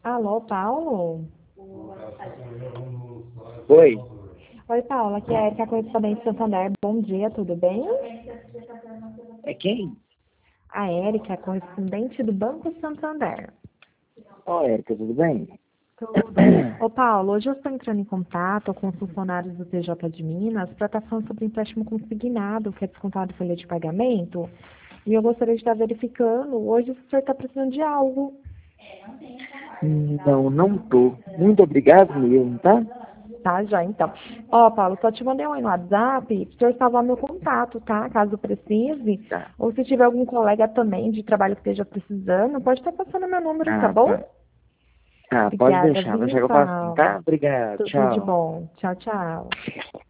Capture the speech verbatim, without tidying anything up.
Alô, Paulo? Oi, Oi, Paulo, aqui é a Erika, correspondente de Santander. Bom dia, tudo bem? é quem? A Erika, correspondente do Banco Santander. Ó, Érica, tudo bem? Tudo. Ô, Paulo, hoje eu estou entrando em contato com os funcionários do T J de Minas para estar falando sobre empréstimo consignado, que é descontado em folha de pagamento. E eu gostaria de estar verificando hoje se o senhor está precisando de algo. Não, não tô. Muito obrigado mesmo, tá? Tá, já, então. Ó, Paulo, só te mandei um aí no WhatsApp para o senhor salvar meu contato, tá? Caso precise. Tá. Ou se tiver algum colega também de trabalho que esteja precisando, pode estar passando meu número, tá Ah, bom? tá. Tá, pode Obrigada, deixar. Vai viu, chegar o passo, Paulo? tá? Obrigado, Tudo de tchau. bom. Tchau, tchau.